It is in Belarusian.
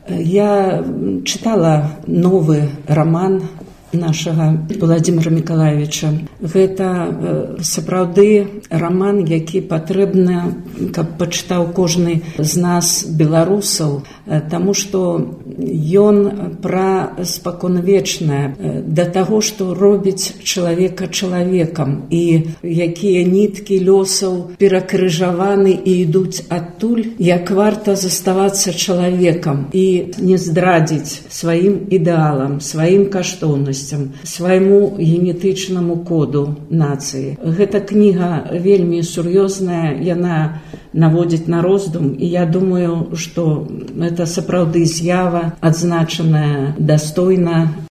Я чытала новы раман нашага Владзіміра Мікалаевіча. Гэта сапраўды раман, які патрэбна, каб пачытаў кожны з нас, беларусаў, таму што ён пра спаконвечнае, да таго, што робіць чалавека чалавекам, і якія ніткі лёсаў перакрыжаваны і ідуць адтуль, як варта заставацца чалавекам і не здрадзіць сваім ідэалам, сваім каштоўнасцям, свайму генетычнаму коду нацыі. Гэта кніга вельмі сур'ёзная, яна наводзіць на роздум, і я думаю, што гэта сапраўды з'ява, адзначаная дастойна